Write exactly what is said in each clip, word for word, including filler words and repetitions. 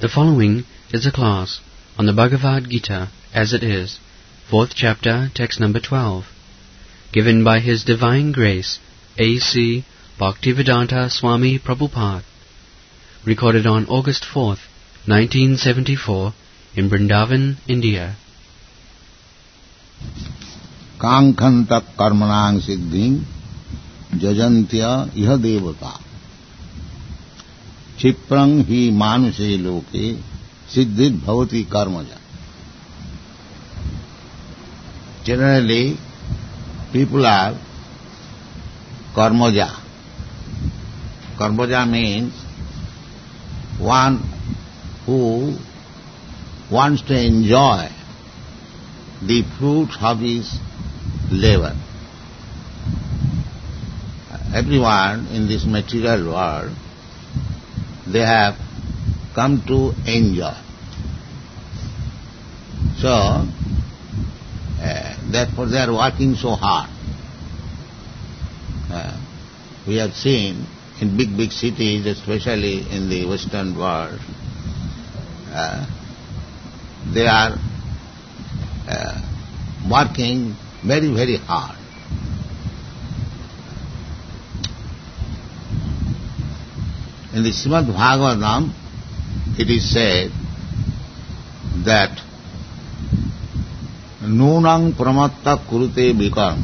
The following is a class on the Bhagavad Gita as it is, fourth chapter, text number twelve, given by His Divine Grace, A C Bhaktivedanta Swami Prabhupada, recorded on August fourth, nineteen seventy-four, in Vrindavan, India. Kankhanta karmanang siddhim jajantya iha devata Chiprang hi manuse loke siddhit bhavati karmaja. Generally, people are karmaja. Karmaja means one who wants to enjoy the fruits of his labor. Everyone in this material world, they have come to enjoy. So, uh, therefore they are working so hard. Uh, we have seen in big, big cities, especially in the Western world, uh, they are uh, working very, very hard. In the Srimad Bhagavatam, it is said that Nunang pramatta kurute vikarma.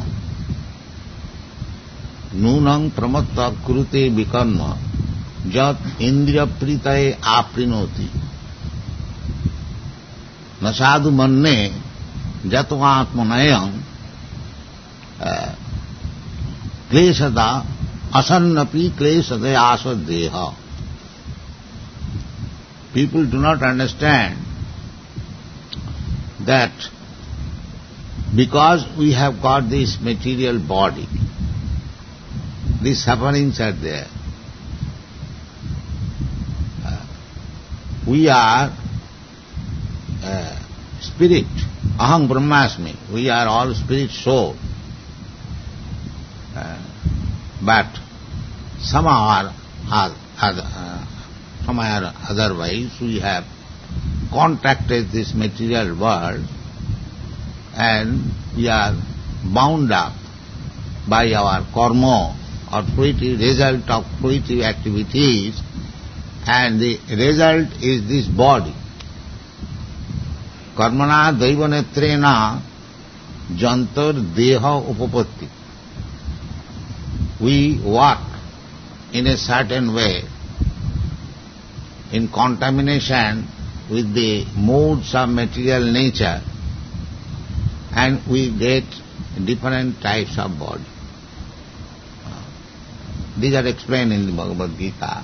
Nunang pramatta kurute vikarma jat indriya pritaye aprinoti. Nasadu manne jato atmanayam klesada asannapi klesade asadeha. People do not understand that because we have got this material body, these sufferings are there. Uh, we are uh, spirit, aham brahmasmi, we are all spirit soul. Uh, but somehow or other, uh, somehow or otherwise we have contracted this material world and we are bound up by our karma or fruitive result of fruitive activities, and the result is this body. Karmana daivanetrena jantar deha upapatti. We work in a certain way in contamination with the modes of material nature, and we get different types of body. These are explained in the Bhagavad Gita.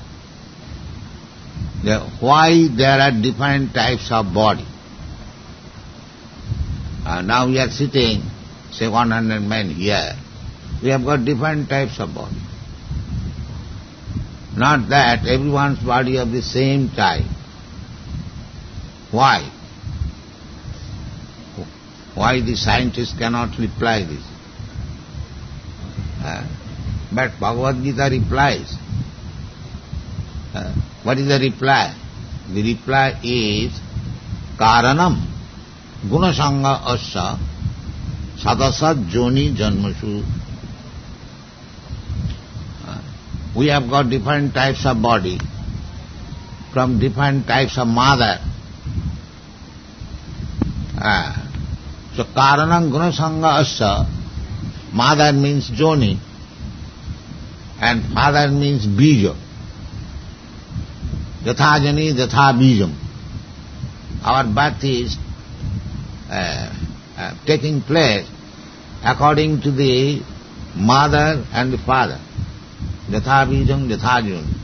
Why there are different types of body. Uh, now we are sitting, say one hundred men here. We have got different types of body. Not that everyone's body of the same type. Why? Why the scientists cannot reply this? Uh, but Bhagavad Gita replies. Uh, what is the reply? The reply is Karanam Gunasanga Asya Sadasat Joni Janmashu. Uh, we have got different types of body from different types of mother. Uh, So, Karanam Gunasanga Asya, mother means Joni, and father means Bija. Yatha Jani, Yatha Bijam. Our birth is uh, uh, taking place according to the mother and the father. Yatha Bijam, Yatha Jani.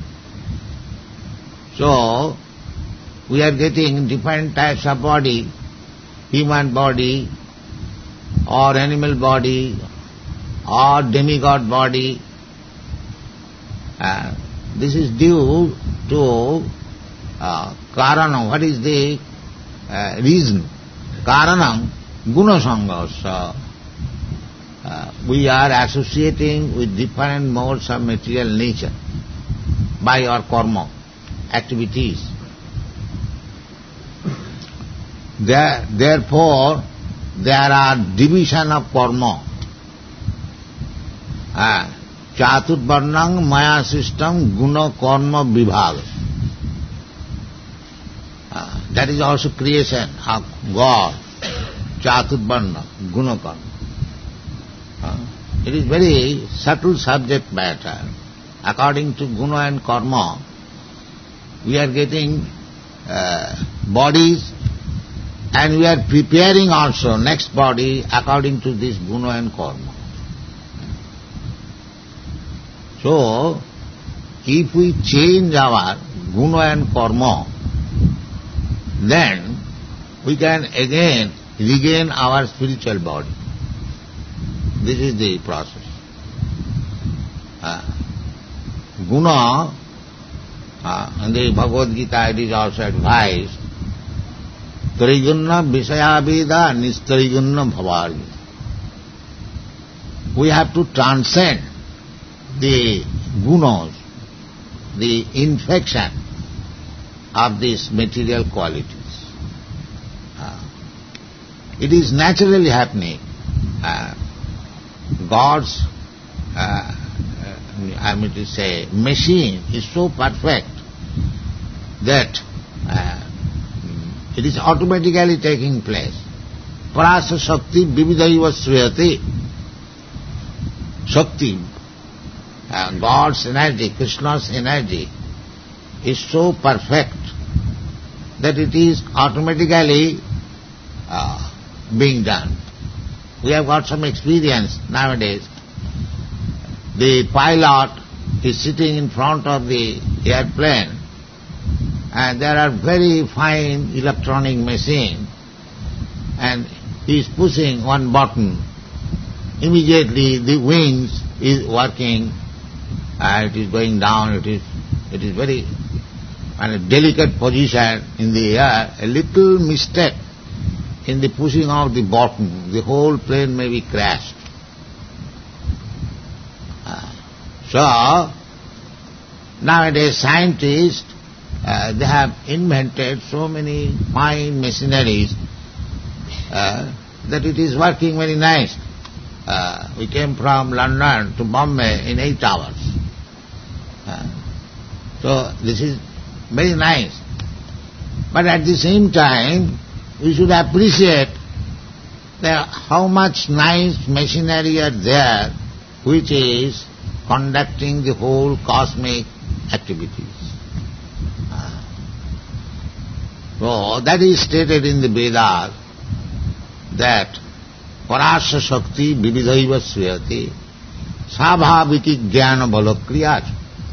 So, we are getting different types of body, human body, or animal body, or demigod body. Uh, this is due to uh, Karanam. What is the uh, reason? Karanam Gunasanga. Uh, we are associating with different modes of material nature by our karma, activities. There, therefore, there are division of karma. Uh, Chaturvarnang maya system guna karma vibhaga. Uh, that is also creation of God. Chaturvarna, guna karma. Uh, it is very subtle subject matter. According to guna and karma, we are getting uh, bodies and we are preparing also next body according to this guna and karma. So, if we change our guna and karma, then we can again regain our spiritual body. This is the process. Uh, guna, uh, in the Bhagavad Gita it is also advised, Trigunna Visayaveda Nistrigunna Bhavari. We have to transcend the gunas, the infection of these material qualities. Uh, it is naturally happening. Uh, God's, uh, I mean to say, machine is so perfect that uh, it is automatically taking place. Prasa Shakti Vividhaiva Sriyate. Shakti, uh, God's energy, Krishna's energy, is so perfect that it is automatically uh, being done. We have got some experience nowadays. The pilot is sitting in front of the airplane and there are very fine electronic machine and he is pushing one button. Immediately the wings is working and it is going down, it is it is very and a delicate position in the air. A little mistake in the pushing of the button, the whole plane may be crashed. Uh, so, nowadays scientists, uh, they have invented so many fine machineries uh, that it is working very nice. Uh, we came from London to Bombay in eight hours. Uh, so, this is very nice. But at the same time, we should appreciate that how much nice machinery are there which is conducting the whole cosmic activities. Uh, so that is stated in the Vedas that Parasya Shakti Vividhaiva Sriyate Sabhaviti Jnana Balakriyat.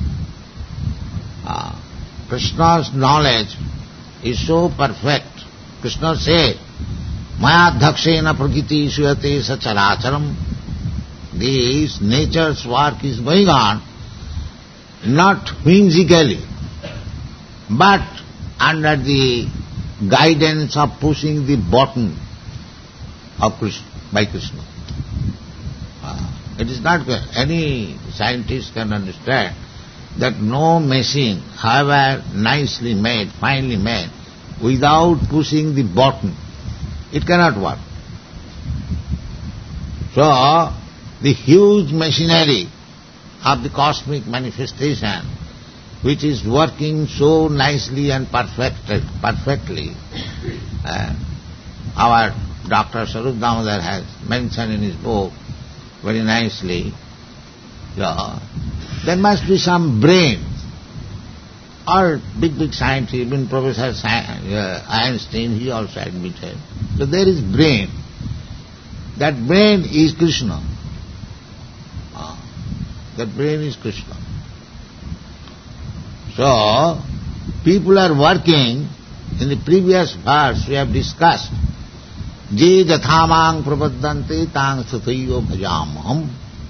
Uh, Krishna's knowledge is so perfect. Krishna said, Maya dhakshena prakriti suyate sacharacharam. This nature's work is going on, not whimsically, but under the guidance of pushing the button of Krishna, by Krishna. Uh, it is not, any scientist can understand that no machine, however nicely made, finely made, without pushing the button, it cannot work. So, the huge machinery of the cosmic manifestation, which is working so nicely and perfected, perfectly, uh, our Doctor Sarup Damodar has mentioned in his book very nicely, so, there must be some brain. All big, big scientists, even Professor uh, Einstein, he also admitted. So there is brain. That brain is Krishna. Uh, that brain is Krishna. So, people are working, in the previous verse we have discussed, Je jathamang prapaddante tang sathaiva bhajamaham.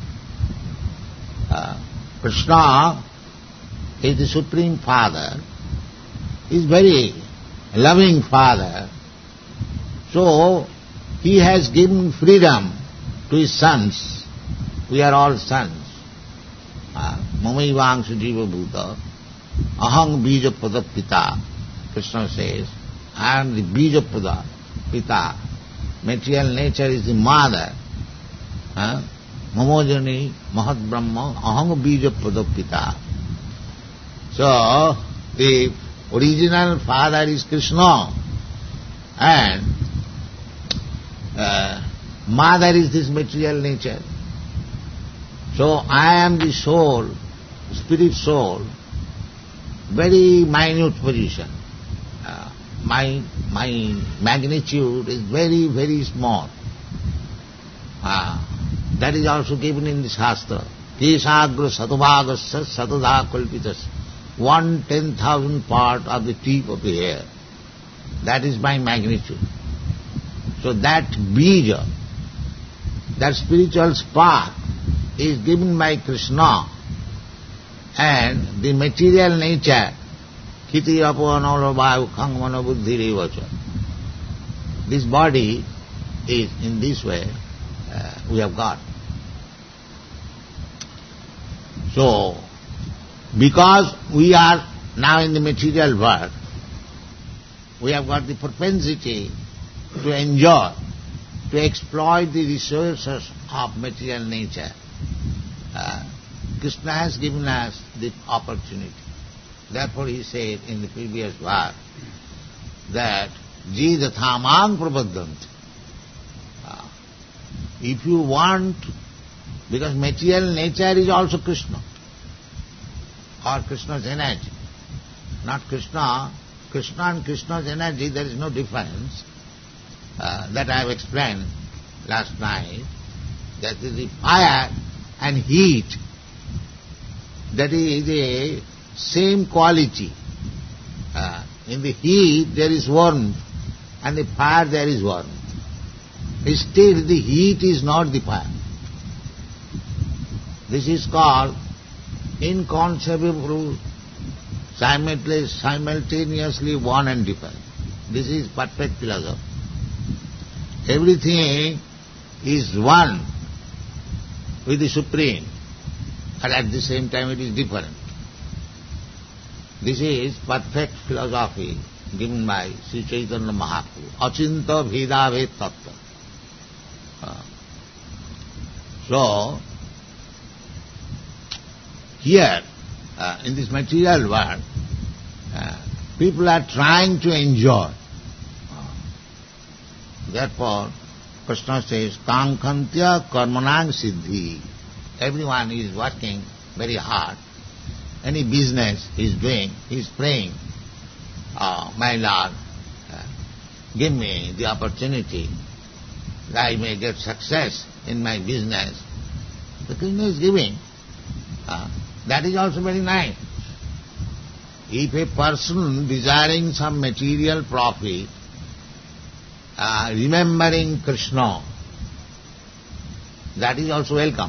Uh, Krishna is the Supreme Father, is very loving Father. So, He has given freedom to His sons. We are all sons. Mamaivangshu jiva bhuta, ahang bija pada pita. Krishna says, I am the bija pada, pita. Material nature is the mother. Huh? Mamojani mahat brahma aham bija padapita. So, the original father is Krishna and uh, mother is this material nature. So, I am the soul, spirit soul, very minute position. Uh, my my magnitude is very, very small. Uh, that is also given in the Shastra. Kesagra satubhagasya satudha kalpitas. One ten thousand part of the tip of the hair. That is my magnitude. So that bija, that spiritual spark is given by Krishna, and the material nature, kiti apanolo vayu khang mano buddhi revacha. This body is in this way uh, we have got. So, because we are now in the material world, we have got the propensity to enjoy, to exploit the resources of material nature. Uh, Krishna has given us the opportunity. Therefore he said in the previous verse that Jidathamang prabhadhanti. Uh, if you want, because material nature is also Krishna, or Krishna's energy. Not Krishna. Krishna and Krishna's energy, there is no difference. Uh, that I have explained last night. That is the fire and heat. That is the same quality. Uh, in the heat there is warmth, and the fire there is warmth. Still the heat is not the fire. This is called inconceivable, simultaneously one and different. This is perfect philosophy. Everything is one with the Supreme, but at the same time it is different. This is perfect philosophy given by Sri Chaitanya Mahaprabhu. Achinta Bheda Ved Tattva. Uh, so, here, uh, in this material world, uh, people are trying to enjoy. Uh, therefore, Krishna says, Kankantya karmanang siddhi. Everyone is working very hard. Any business he is doing, he is praying, oh, my Lord, uh, give me the opportunity that I may get success in my business. The Krishna is giving. Uh, that is also very nice. If a person desiring some material profit, uh, remembering Krishna, that is also welcome.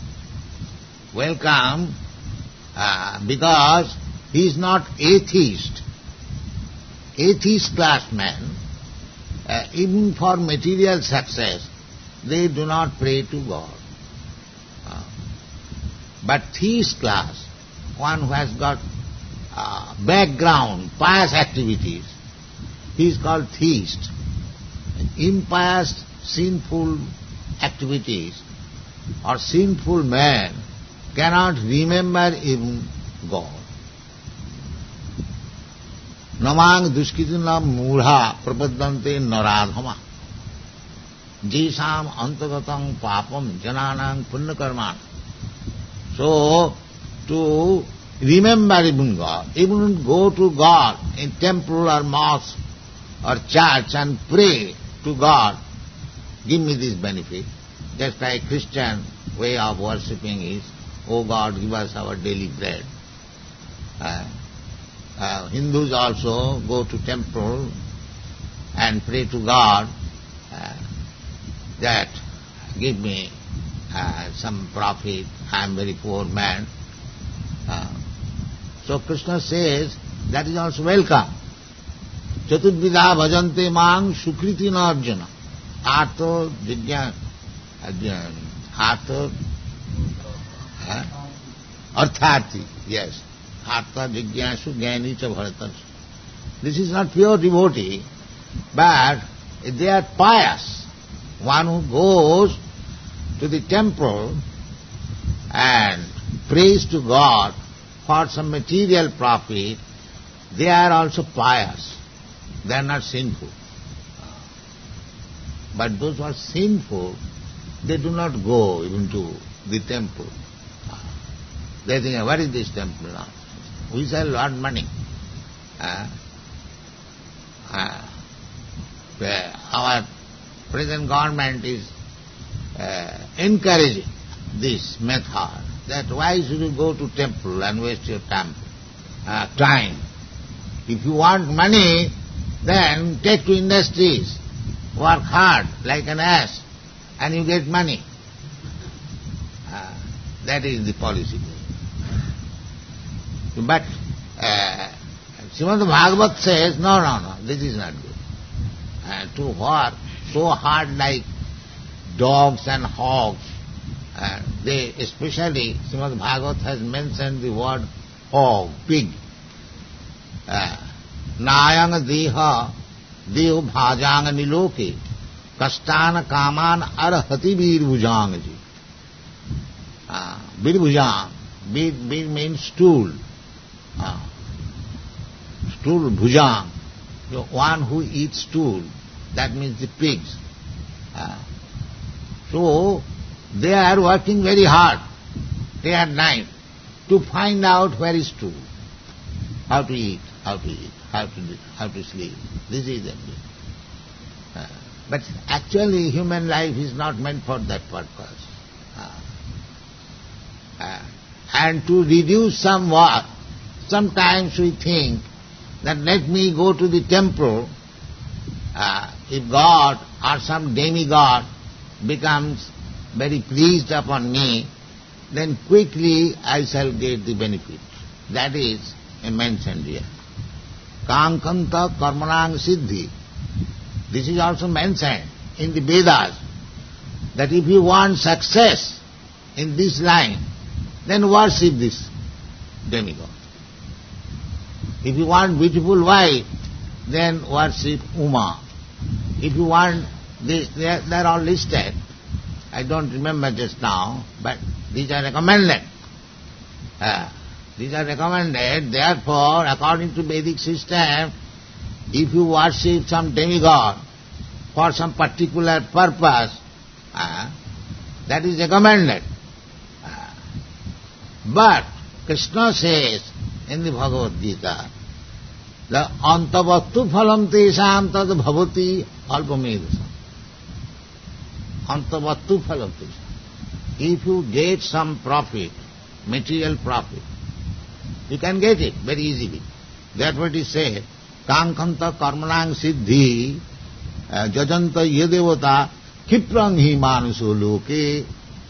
Welcome uh, because he is not atheist. Atheist class men, uh, even for material success, they do not pray to God. Uh, but theist class, one who has got uh, background, pious activities, he is called theist. Impious, sinful activities or sinful man cannot remember even God. Namang duskritina mudha prapaddante naradhama jesam antagatam papam jananang punyakarman. So, to remember even God, even go to God in temple or mosque or church and pray to God, give me this benefit. Just like Christian way of worshipping is, oh God, give us our daily bread. Uh, uh, Hindus also go to temple and pray to God uh, that give me uh, some profit, I am very poor man. Uh, so Krishna says that is also welcome. Chatudvidha bhajante mang sukriti na arjuna. Artha jigya, artha, artharthi, yes. Artha jigyasu jnani cha bharatas. This is not pure devotee, but they are pious. One who goes to the temple and prays to God for some material profit, they are also pious. They are not sinful. But those who are sinful, they do not go even to the temple. They think, what is this temple now? We shall earn money. Uh, uh, our present government is uh, encouraging this method, that why should you go to temple and waste your time? Uh, time. If you want money, then take to industries, work hard like an ass, and you get money. Uh, that is the policy. But uh, Srimad Bhagavat says, no, no, no, this is not good. Uh, to work so hard like dogs and hogs, uh, they especially, Srimad Bhagavat has mentioned the word hog, pig. Nayang deha deho bhajang niloke kastana kaman arhati virbhujang ji. Virbhujang, vir, vir means stool. Uh, stool, bhujang, the one who eats stool, that means the pigs. Uh, so, they are working very hard, day and night, to find out where is stool, how to eat, how to eat, how to how to sleep. This is the uh, But actually human life is not meant for that purpose. Uh, uh, and to reduce some work, sometimes we think that let me go to the temple, uh, if God or some demigod becomes very pleased upon me, then quickly I shall get the benefit. That is mentioned here. Kankanta karmanang siddhi. This is also mentioned in the Vedas, that if you want success in this line, then worship this demigod. If you want beautiful wife, then worship Uma. If you want, they, they are, they are all listed. I don't remember just now, but these are recommended. Uh, these are recommended, therefore, according to Vedic system, if you worship some demigod for some particular purpose, uh, that is recommended. Uh, but Krishna says in the Bhagavad Gita, the antavattu phalam tesam tad bhavati alpamedasam. Antavattu phalam tesam. If you get some profit, material profit, you can get it very easily. Therefore it is said, kankanta karmanang siddhi jajanta yedevata kiprang hi manuso loke.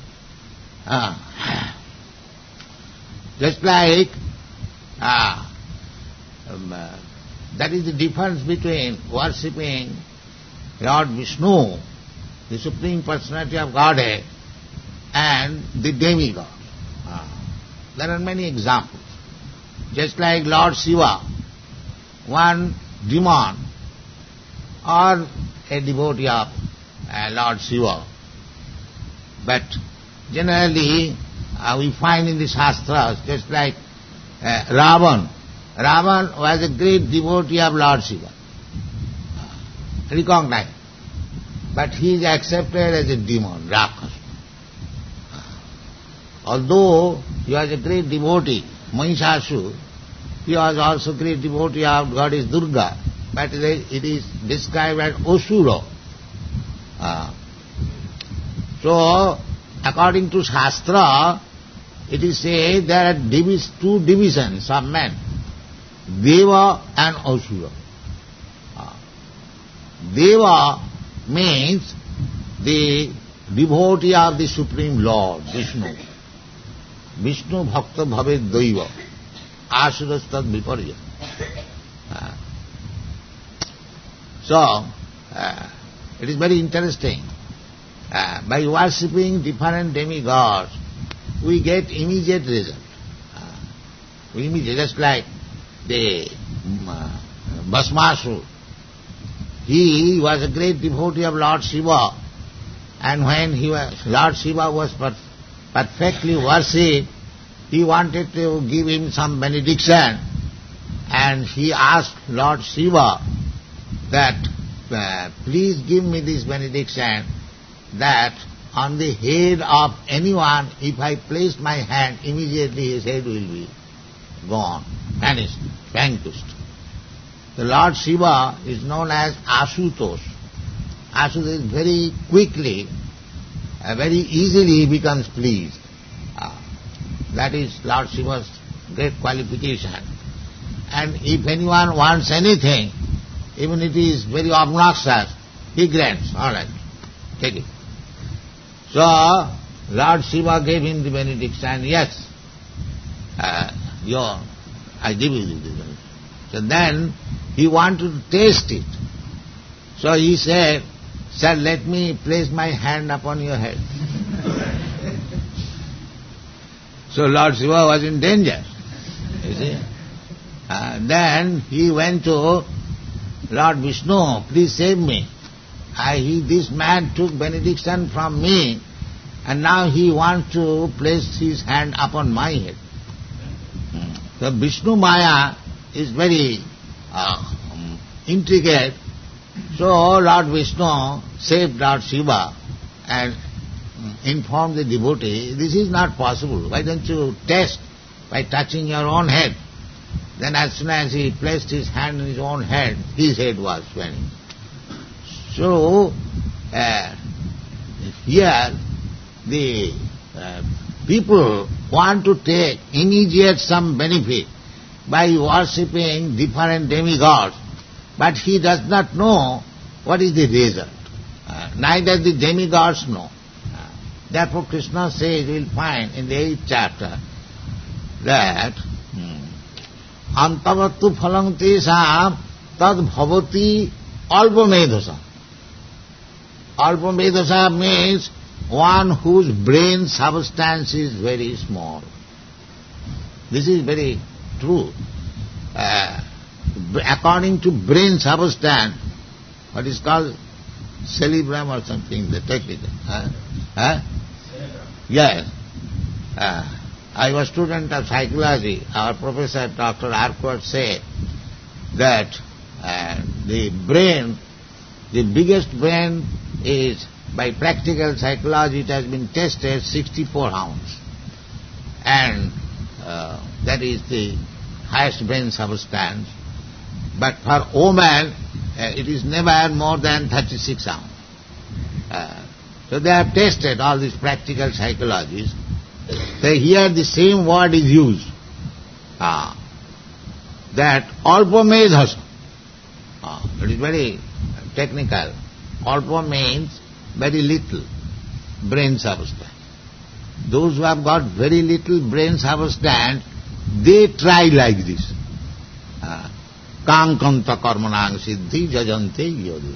Just like uh, um, uh, that is the difference between worshipping Lord Vishnu, the Supreme Personality of Godhead, and the demigod. Uh, there are many examples. Just like Lord Shiva, one demon or a devotee of uh, Lord Shiva. But generally uh, we find in the Shastras, just like uh, Ravan. Ravan was a great devotee of Lord Shiva, uh, recognized. But he is accepted as a demon, Rakshasa. Uh, although he was a great devotee, Mahishasura, he was also great devotee of goddess Durga, but it is described as Asura. Uh, so, according to Shastra, it is said there are divis- two divisions of men, Deva and Asura. Uh, Deva means the devotee of the Supreme Lord, Vishnu. Vishnu bhakta bhaved daiva, asurastad viparya. Uh, so, uh, it is very interesting. Uh, by worshipping different demigods, we get immediate result. Uh, we immediate, just like the uh, Bhasmasura. he was a great devotee of Lord Shiva, and when he was, Lord Shiva was per, perfectly worshipped, he wanted to give him some benediction, and he asked Lord Shiva that, uh, please give me this benediction, that on the head of anyone, if I place my hand, immediately his head will be gone, vanished, vanquished. The Lord Shiva is known as Asutosh. Asutosh very quickly, uh, very easily he becomes pleased. Uh, that is Lord Shiva's great qualification. And if anyone wants anything, even if it is very obnoxious, he grants. All right, take it. So, Lord Shiva gave him the benediction. Yes, uh, your, I give you the benediction. So then, he wanted to taste it. So he said, sir, let me place my hand upon your head. So Lord Shiva was in danger, you see. Uh, then he went to Lord Vishnu, please save me. I, he, this man took benediction from me, and now he wants to place his hand upon my head. So Vishnu Maya is very uh, um, intricate. So Lord Vishnu saved Lord Shiva and informed the devotee, this is not possible. Why don't you test by touching your own head? Then as soon as he placed his hand on his own head, his head was vanished. So, uh, here the uh, people want to take immediate some benefit by worshipping different demigods, but he does not know what is the result. Uh, neither the demigods know. Uh, therefore Krishna says, you will find in the eighth chapter, that antavattu phalang tesam tad bhavati alpamedhasa. Alpamedhasa means one whose brain substance is very small. This is very true. Uh, according to brain substance, what is called cerebrum or something, the technical. Huh? Huh? Yes. Uh, I was a student of psychology. Our professor, Doctor Arkwart, said that uh, the brain, the biggest brain is, by practical psychology, it has been tested sixty-four ounce. And uh, that is the highest brain substance. But for woman, uh, it is never more than thirty-six ounce. Uh, so they have tested all these practical psychologies. So here the same word is used, ah, that alpamedhasa. Ah, it is very technical. Alpa means very little brain substance. Those who have got very little brain substance, they try like this. Kankanta karmanang siddhi jajante yodi.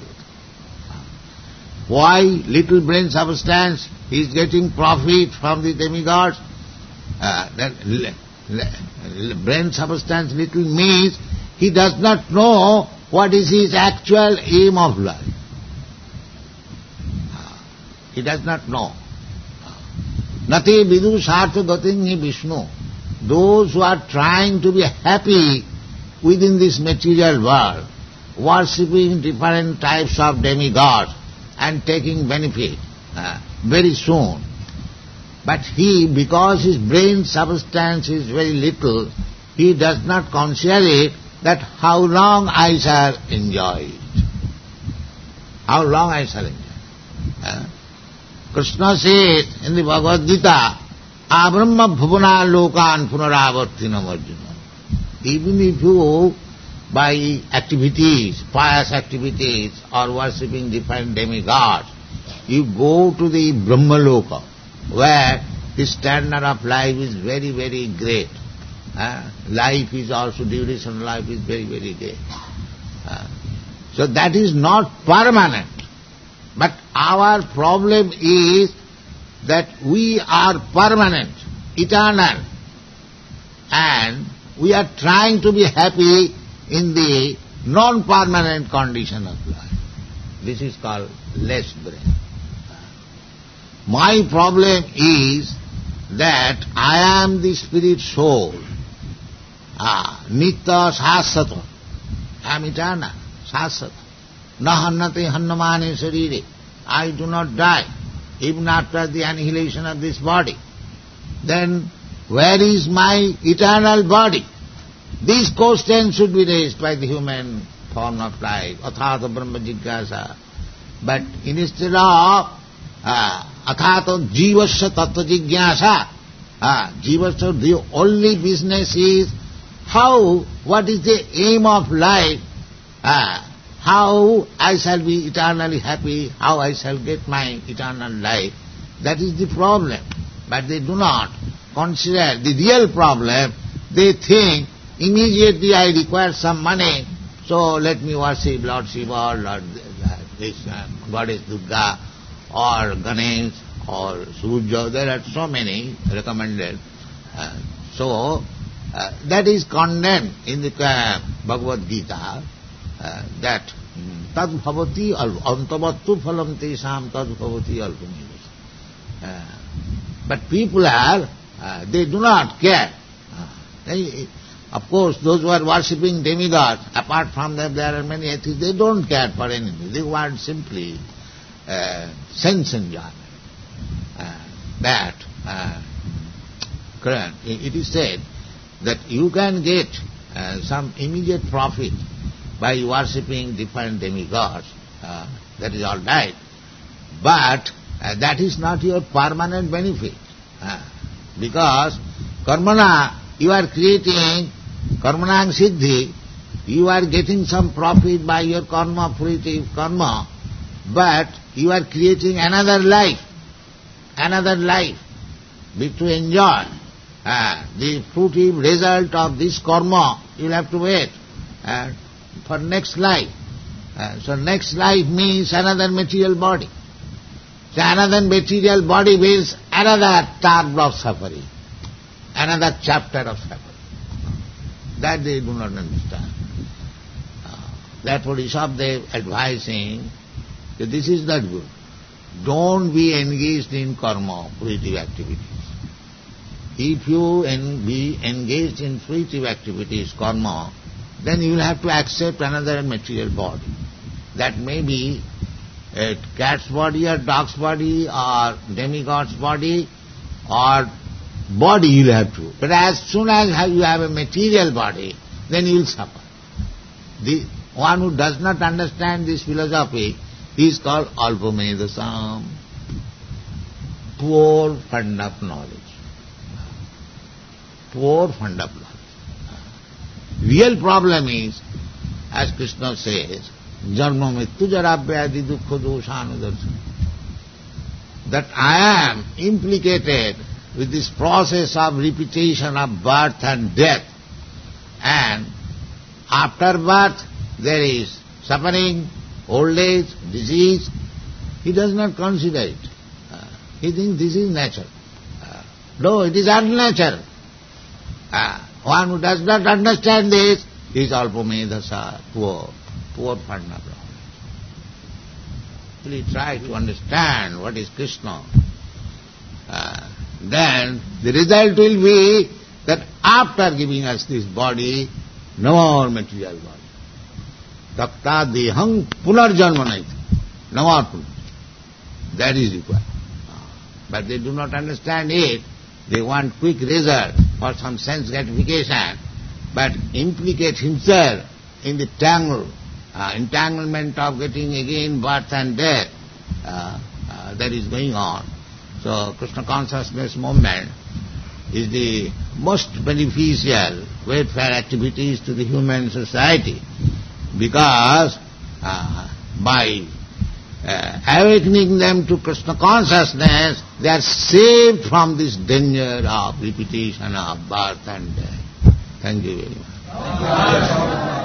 Why little brain substance? He is getting profit from the demigods. Uh, that l- l- brain substance little means he does not know what is his actual aim of life. Uh, he does not know. Nati vidu sartha gatin hi Vishnu. Those who are trying to be happy within this material world, worshipping different types of demigods and taking benefit uh, very soon. But he, because his brain substance is very little, he does not consider it that how long I shall enjoy it. How long I shall enjoy it. Uh, Krishna says in the Bhagavad Gita, Abrahma bhuvana lokan punaravartinam arjuna. Even if you, by activities, pious activities, or worshipping different demigods, you go to the Brahmaloka, where the standard of life is very, very great. Uh, life is also, duration of life is very, very great. Uh, so that is not permanent. But our problem is that we are permanent, eternal, and we are trying to be happy in the non-permanent condition of life. This is called less brain. My problem is that I am the spirit soul. Ah, Nitya Sasata. I am eternal, Sasata. Na hannate hannamane sarire. I do not die, even after the annihilation of this body. Then where is my eternal body? These questions should be raised by the human form of life, athata brahma jigyasa. But instead of uh, athata jivasya tattva jigyasa, uh, jivasya, the only business is how, what is the aim of life, uh, how I shall be eternally happy, how I shall get my eternal life. That is the problem. But they do not consider the real problem. They think, immediately I require some money, so let me worship Lord Shiva or Lord uh, this uh, Goddess Durga or Ganesh or Surya. There are so many recommended. Uh, so, uh, that is condemned in the uh, Bhagavad Gita, uh, that tad bhavati antavattu phalam tesam tad bhavati alpamedus. Uh, but people are, uh, they do not care. Uh, they, Of course, those who are worshipping demigods, apart from them there are many atheists, they don't care for anything. They want simply uh, sense enjoyment. Uh, that, uh, it is said that you can get uh, some immediate profit by worshipping different demigods. Uh, that is all right. But uh, that is not your permanent benefit. Uh, because karmana, you are creating karmanang siddhi, you are getting some profit by your karma, fruitive karma, but you are creating another life, another life, to enjoy. Uh, the fruitive result of this karma, you will have to wait uh, for next life. Uh, so next life means another material body. So another material body means another term of suffering, another chapter of suffering. That they do not understand. Uh, therefore, Ishabdev advising that this is not good. Don't be engaged in karma, fruitive activities. If you en- be engaged in fruitive activities, karma, then you will have to accept another material body. That may be a cat's body or dog's body or demigod's body or body you will have to. But as soon as you have a material body, then you will suffer. The one who does not understand this philosophy is called alpamedasam, poor fund of knowledge. Poor fund of knowledge. Real problem is, as Krishna says, janma mrityu jara vyadi dukkha doshanudarsana, that I am implicated with this process of repetition of birth and death. And after birth there is suffering, old age, disease. He does not consider it. Uh, he thinks this is nature. Uh, no, it is unnatural. Uh, one who does not understand this is alpamedasa, poor, poor partner. Please try to understand what is Krishna. Uh, then the result will be that after giving us this body, no more material body. Takta dehang punarjanmanaiti. No more punarjanmanaiti. That is required. But they do not understand it. They want quick result or some sense gratification, but implicate himself in the tangle, uh, entanglement of getting again birth and death. Uh, uh, that is going on. So Krishna consciousness movement is the most beneficial welfare activities to the human society, because uh, by uh, awakening them to Krishna consciousness, they are saved from this danger of repetition of birth and death. Thank you very much.